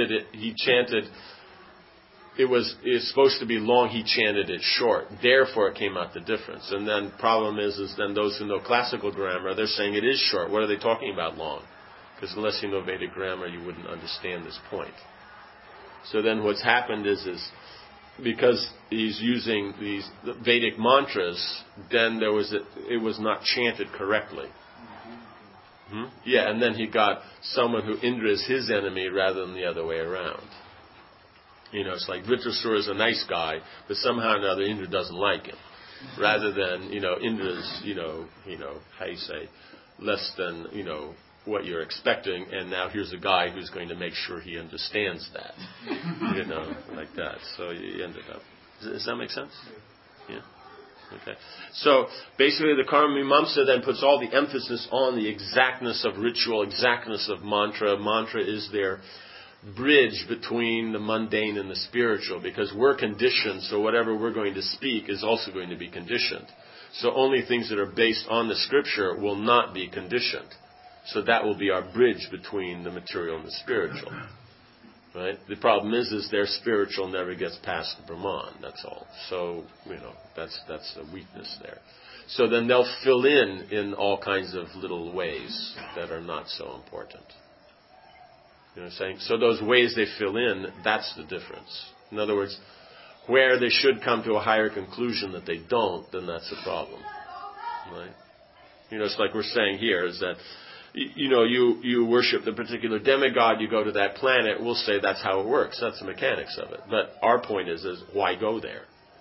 supposed to be long, he chanted it short. Therefore, it came out the difference. And then problem is then those who know classical grammar, they're saying it is short. What are they talking about long? Because unless you know Vedic grammar, you wouldn't understand this point. So then what's happened is because he's using these Vedic mantras, then it was not chanted correctly. Yeah, and then he got someone who Indra is his enemy rather than the other way around. It's like Vritrasura is a nice guy, but somehow or another Indra doesn't like him. Rather than, Indra's, how you say, less than, what you're expecting, and now here's a guy who's going to make sure he understands that. Like that. So you ended up. Does that make sense? Yeah? Okay. So basically the Karma Mimamsa then puts all the emphasis on the exactness of ritual, exactness of mantra. Mantra is their bridge between the mundane and the spiritual, because we're conditioned, so whatever we're going to speak is also going to be conditioned. So only things that are based on the scripture will not be conditioned. So that will be our bridge between the material and the spiritual. Right? The problem is their spiritual never gets past the Brahman, that's all. So, that's a weakness there. So then they'll fill in all kinds of little ways that are not so important. You know what I'm saying? So those ways they fill in, that's the difference. In other words, where they should come to a higher conclusion that they don't, then that's the problem. Right? It's like we're saying here, is that you worship the particular demigod, you go to that planet, we'll say that's how it works. That's the mechanics of it. But our point is why go there?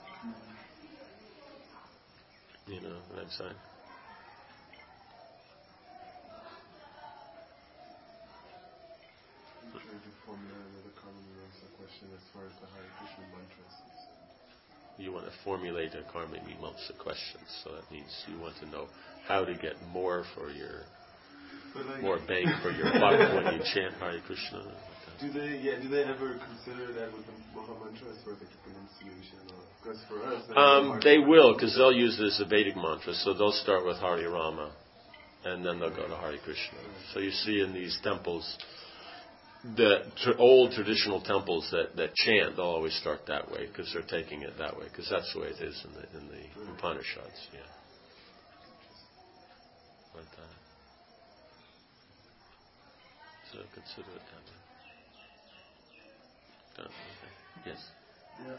You know what I'm saying? I'm trying to formulate another common answer question as far as the Hare Krishna mantra is concerned. You want to formulate a Karma Mimamsa question, so that means you want to know how to get more for your more bang for your buck when you chant Hare Krishna. Do they ever consider that with the Maha Mantra as far as like the pronunciation? Because for us, they will, because they'll use this as a Vedic mantra. So they'll start with Hare Rama, and then they'll go to Hare Krishna. So you see in these temples, the old traditional temples that chant, they'll always start that way because they're taking it that way, because that's the way it is in the Upanishads. Yeah. Like that. So consider it that way. Yes. There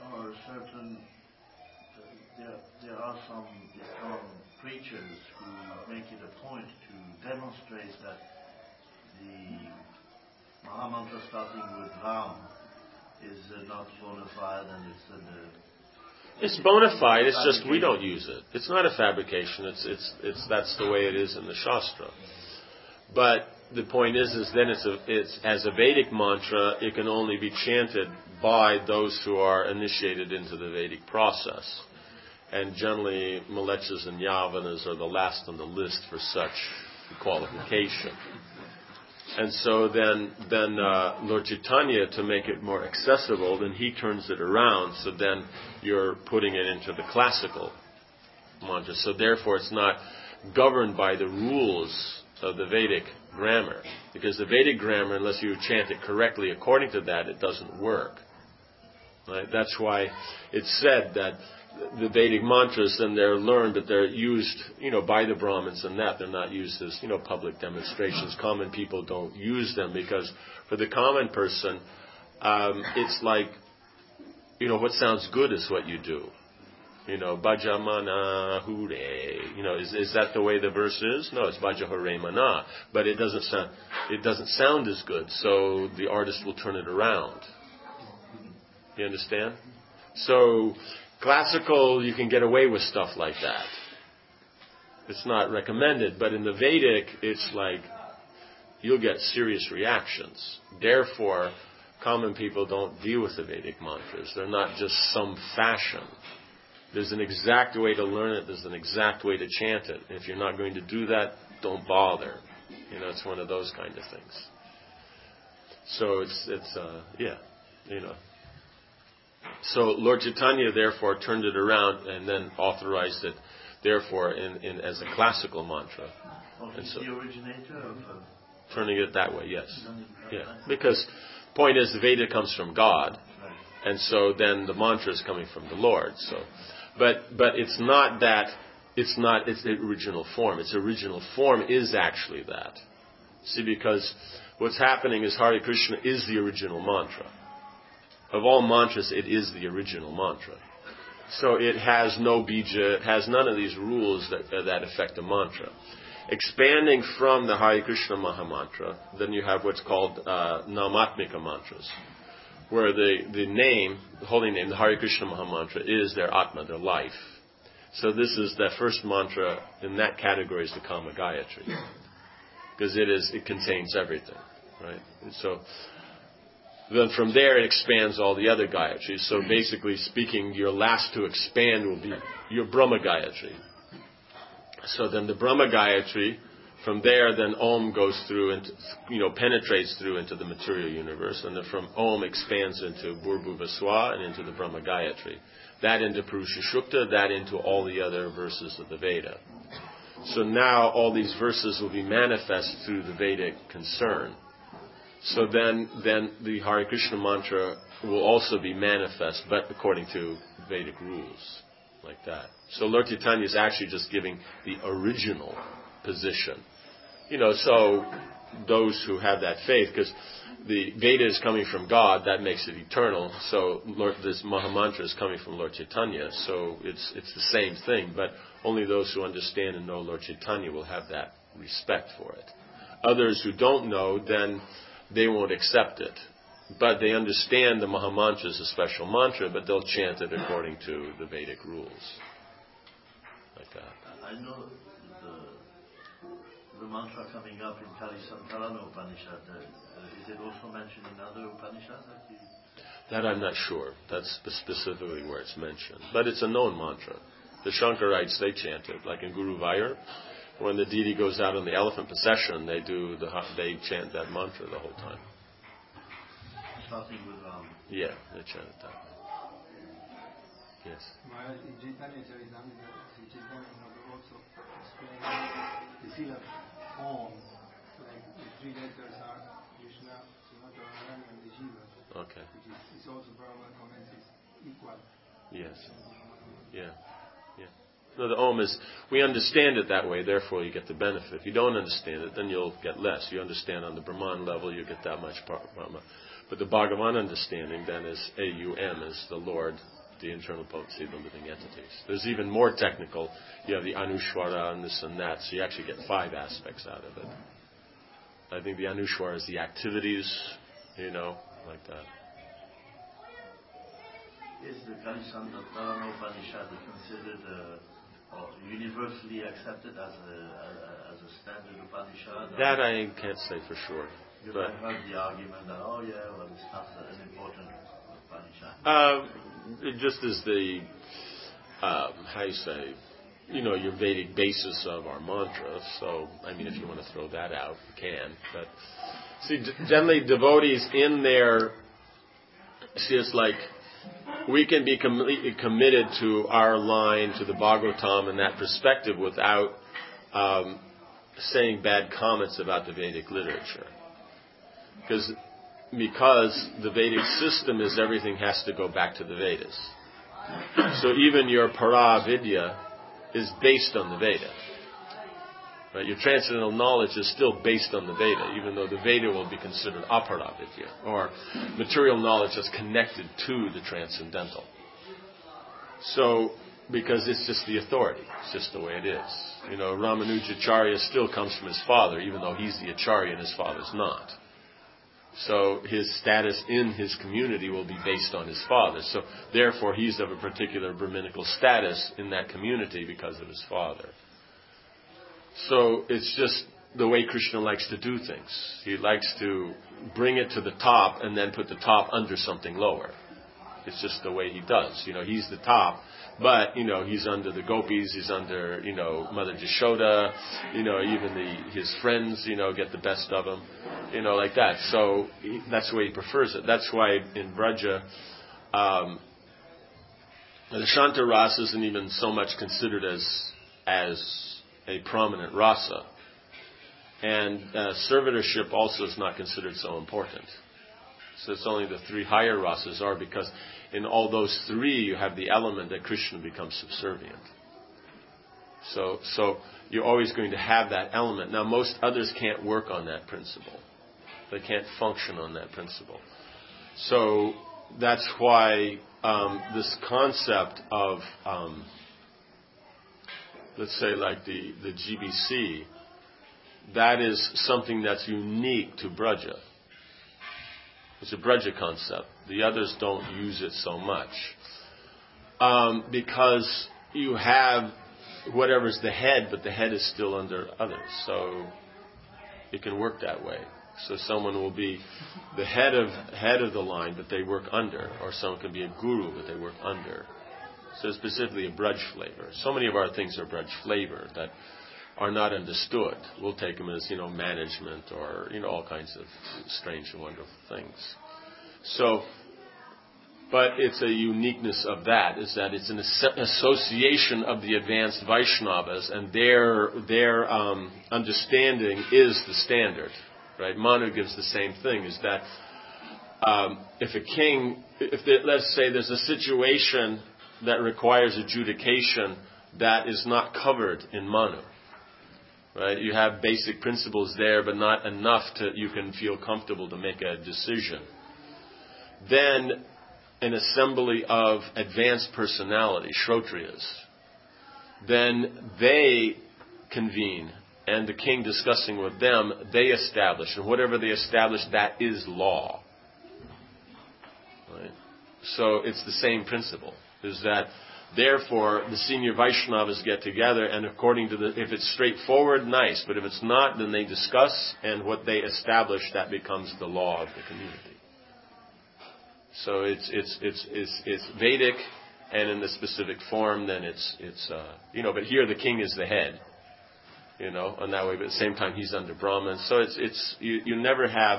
are some Islam preachers who make it a point to demonstrate that the Mahamantra starting with Ram is not bona fide, and it's bona fide. It's just we don't use it. It's not a fabrication. It's that's the way it is in the Shastra. But the point is then it's as a Vedic mantra, it can only be chanted by those who are initiated into the Vedic process. And generally, Malechas and Yavanas are the last on the list for such qualification. And so then Lord Chaitanya, to make it more accessible, then he turns it around. So then you're putting it into the classical mantra. So therefore, it's not governed by the rules of the Vedic grammar, because the Vedic grammar, unless you chant it correctly according to that, it doesn't work. Right? That's why it's said that the Vedic mantras, then they're learned, but they're used, by the Brahmins, and that they're not used as, public demonstrations. Common people don't use them because for the common person, it's like, what sounds good is what you do. Bhajamana hure. Is that the way the verse is? No, it's Bhaja Hare Mana. But it doesn't sound as good, so the artist will turn it around. You understand? So classical, you can get away with stuff like that. It's not recommended, but in the Vedic, it's like you'll get serious reactions. Therefore, common people don't deal with the Vedic mantras. They're not just some fashion. There's an exact way to learn it. There's an exact way to chant it. If you're not going to do that, don't bother. It's one of those kind of things. So So Lord Chaitanya therefore turned it around and then authorized it, therefore, in as a classical mantra. He's the originator of turning it that way. Yes. Yeah. Because point is, the Veda comes from God, and so then the mantra is coming from the Lord. So. But it's not that, it's not its original form. Its original form is actually that. See, because what's happening is Hare Krishna is the original mantra. Of all mantras, it is the original mantra. So it has no bija, it has none of these rules that affect the mantra. Expanding from the Hare Krishna Mahamantra, then you have what's called Namatmika mantras, where the name, the holy name, the Hare Krishna Mahamantra is their Atma, their life. So this is the first mantra in that category is the Kama Gayatri, because it contains everything, right? And so then from there it expands all the other Gayatris. So basically speaking, your last to expand will be your Brahma Gayatri. So then the Brahma Gayatri, from there then Om goes through and penetrates through into the material universe, and then from Om expands into Bhurbhuva Swa and into the Brahma Gayatri. That into Purusha Shukta, that into all the other verses of the Veda. So now all these verses will be manifest through the Vedic concern. So then the Hare Krishna mantra will also be manifest, but according to Vedic rules, like that. So Lord Chaitanya is actually just giving the original position. So those who have that faith, because the Veda is coming from God, that makes it eternal. So this Mahamantra is coming from Lord Chaitanya, so it's the same thing, but only those who understand and know Lord Chaitanya will have that respect for it. Others who don't know, then they won't accept it. But they understand the Mahamantra is a special mantra, but they'll chant it according to the Vedic rules. Like that. I know the mantra coming up in Kalisantarana Upanishad, is it also mentioned in other Upanishads? That I'm not sure. That's specifically where it's mentioned. But it's a known mantra. The Shankarites, they chant it. Like in Guru Vair, when the deity goes out on the elephant procession, they chant that mantra the whole time. Starting with Ram. Yeah, they chant it that way. Yes. Maharaj, in Chaitanya Charitamrita, Sri Chaitanya Mahaprabhu also explained the syllable Om, like the three letters are Krishna, Srimati Radharani, and the Jiva. Okay. Which is also Prabhupada comments is equal. Yes. Yeah. No, the Om is, we understand it that way, therefore you get the benefit. If you don't understand it, then you'll get less. You understand on the Brahman level, you get that much. But the Bhagavan understanding then is AUM, is the Lord, the internal potency of the living entities. There's even more technical. You have the Anushwara and this and that, so you actually get 5 aspects out of it. I think the Anushwara is the activities, like that. Is the Kalisantarana Upanishad considered universally accepted as a standard Upanishad? That I can't say for sure. But I've heard the argument that, it's not an important Upanishad. It just is the, your Vedic basis of our mantra. So, if you want to throw that out, you can. But, see, generally devotees in their, it's like, we can be completely committed to our line, to the Bhagavatam and that perspective without saying bad comments about the Vedic literature. Because the Vedic system is everything has to go back to the Vedas. So even your Paravidya is based on the Veda. Right? Your transcendental knowledge is still based on the Veda, even though the Veda will be considered Aparavidya, or material knowledge that's connected to the transcendental. So, because it's just the authority. It's just the way it is. Ramanujacharya still comes from his father, even though he's the Acharya and his father's not. So his status in his community will be based on his father. So therefore he's of a particular Brahminical status in that community because of his father. So it's just the way Krishna likes to do things. He likes to bring it to the top and then put the top under something lower. It's just the way he does. He's the top, but, he's under the gopis, he's under, Mother Jashoda, even his friends, get the best of him, like that. So that's the way he prefers it. That's why in Braja, the Shanta Rasa isn't even so much considered as a prominent rasa. And servitorship also is not considered so important. So it's only the 3 higher rasas are, because in all those 3 you have the element that Krishna becomes subservient. So you're always going to have that element. Now, most others can't work on that principle. They can't function on that principle. So that's why this concept of, let's say, like the GBC, that is something that's unique to Braja. It's a Braja concept. The others don't use it so much. Because you have whatever's the head, but the head is still under others. So it can work that way. So someone will be the head of the line, but they work under. Or someone can be a guru, but they work under. So specifically a Braj flavor. So many of our things are Braj flavor that are not understood. We'll take them as, management or, all kinds of strange and wonderful things. So, but it's a uniqueness of that, is that it's an association of the advanced Vaishnavas, and their understanding is the standard, right? Manu gives the same thing, is that let's say there's a situation that requires adjudication that is not covered in Manu, right? You have basic principles there, but not enough you can feel comfortable to make a decision. Then an assembly of advanced personality, Shrotriyas, then they convene, and the king discussing with them, they establish, and whatever they establish, that is law. Right? So it's the same principle, is that therefore the senior Vaishnavas get together, and according to if it's straightforward, nice, but if it's not, then they discuss, and what they establish, that becomes the law of the community. So it's Vedic, and in the specific form, then it's but here the king is the head, and that way. But at the same time, he's under Brahman. So you never have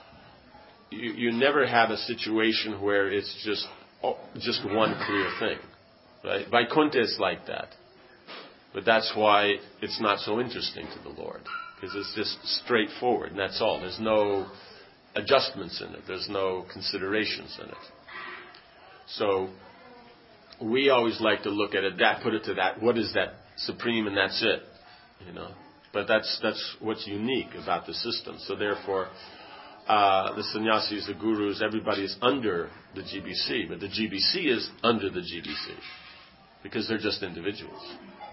a situation where it's just one clear thing, right? Vaikuntha is like that, but that's why it's not so interesting to the Lord, because it's just straightforward, and that's all. There's no adjustments in it. There's no considerations in it. So we always like to look at it, put it to that. What is that supreme, and that's it, But that's what's unique about the system. So therefore, the sannyasis, the gurus, everybody is under the GBC, but the GBC is under the GBC because they're just individuals.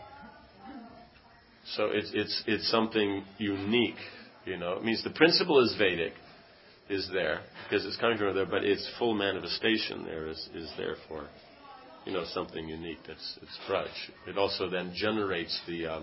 So it's something unique, It means the principle is Vedic, is there because it's coming from there, but its full manifestation there is there for something unique. It's Braj. It also then generates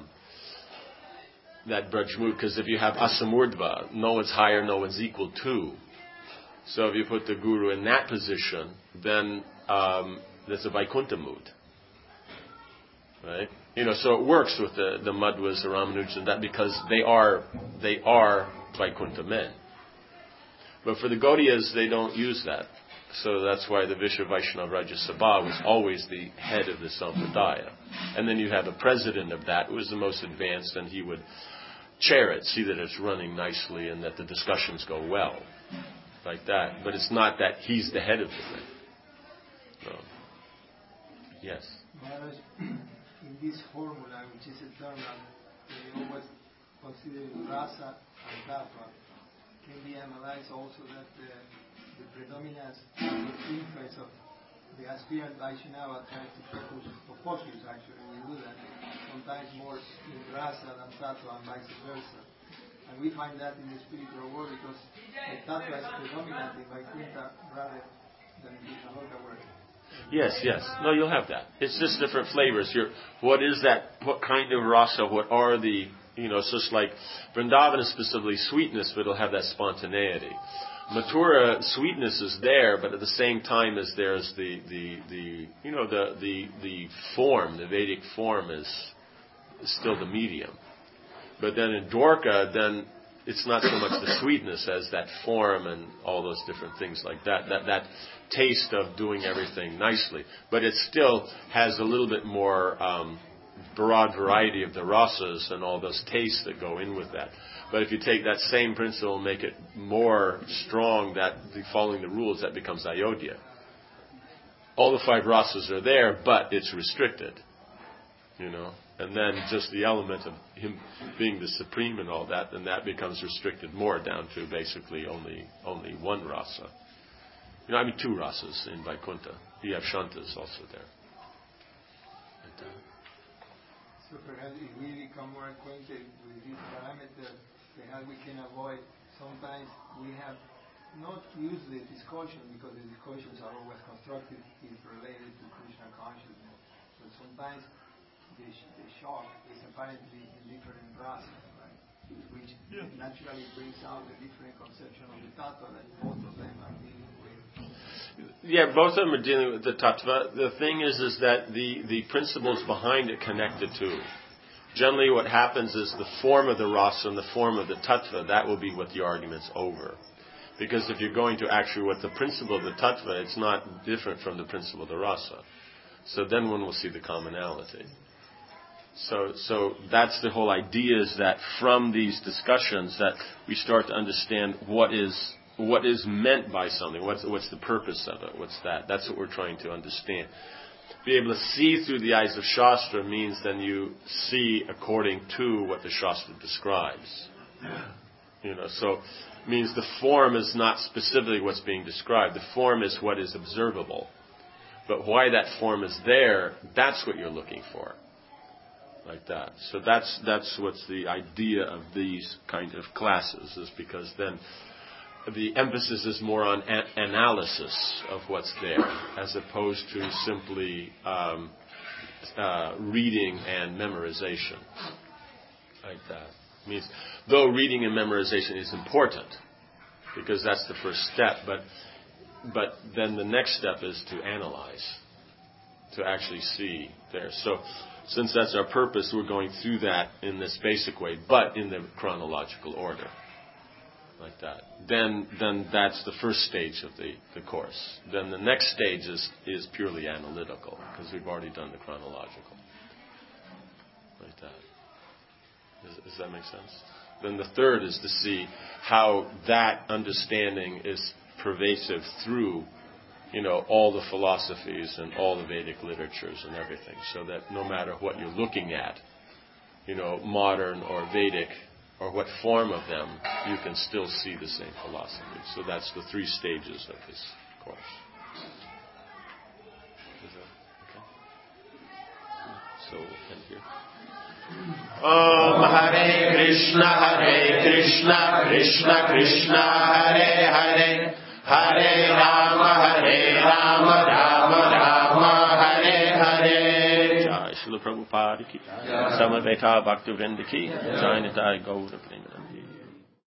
that Braj mood, because if you have Asamurdva, no one's higher, no one's equal to. So if you put the guru in that position, then there's a Vaikuntha mood, right? So it works with the Madhvas, the Ramanujas, and that because they are Vaikuntha men. But for the Gaudiyas, they don't use that. So that's why the Vishwa Vaishnava Rajya Sabha was always the head of the Sampradaya. And then you have a president of that who was the most advanced, and he would chair it, see that it's running nicely and that the discussions go well. Like that. But it's not that he's the head of the thing. No. Yes? Maharaj, in this formula, which is eternal, we always consider rasa and tattva, can be analyzed also that the predominance of the influence of the aspirant Vaishnava tries to focus actually, we do that, sometimes more in rasa than tattva and vice versa. And we find that in the spiritual world because the tattva is predominant in Vaikuntha rather than in the Saloka world. Yes. No, you'll have that. It's just different flavors. What is that? What kind of rasa? What are the... it's just like Vrindavan is specifically sweetness, but it'll have that spontaneity. Mathura, sweetness is there, but at the same time as there's the form, the Vedic form is still the medium. But then in Dwarka, then it's not so much the sweetness as that form and all those different things like that. That taste of doing everything nicely. But it still has a little bit more broad variety of the rasas and all those tastes that go in with that. But if you take that same principle and make it more strong, following the rules, that becomes Ayodhya. All the 5 rasas are there, but it's restricted. And then just the element of him being the supreme and all that, then that becomes restricted more down to basically only one rasa. Two rasas in Vaikuntha. You have Shantas also there. So perhaps if we become more acquainted with these parameters, perhaps we can avoid, sometimes we have not used the discussion because the discussions are always constructive if related to Krishna consciousness. But sometimes the shock is apparently in different rasas, right? Which naturally brings out a different conception of the tattva that both of them are dealing with. Yeah, both of them are dealing with the tattva. The thing is that the principles behind it connected too. Generally what happens is the form of the rasa and the form of the tattva, that will be what the argument's over. Because if you're going to actually what the principle of the tattva, it's not different from the principle of the rasa. So then one will see the commonality. So that's the whole idea, is that from these discussions that we start to understand what is meant by something, what's the purpose of it, what's that. That's what we're trying to understand. Be able to see through the eyes of Shastra means then you see according to what the Shastra describes. So means the form is not specifically what's being described. The form is what is observable. But why that form is there, that's what you're looking for. Like that. So that's what's the idea of these kind of classes, is because then the emphasis is more on analysis of what's there, as opposed to simply reading and memorization. Like that. Means, though reading and memorization is important, because that's the first step, but then the next step is to analyze, to actually see there. So, since that's our purpose, we're going through that in this basic way, but in the chronological order. Like that. Then that's the first stage of the course. Then the next stage is purely analytical, because we've already done the chronological. Like that. Does that make sense? Then the third is to see how that understanding is pervasive through all the philosophies and all the Vedic literatures and everything, so that no matter what you're looking at, modern or Vedic, or what form of them, you can still see the same philosophy. So that's the 3 stages of this course. Is that okay? So we'll end here. Om Hare Krishna, Krishna Krishna, Hare Hare, Hare Rama, Rama Rama, Hare Hare. Jai Srila Prabhupada ki, Samaveta Bhaktivinoda ki, Jai Nitai Gaura Prema.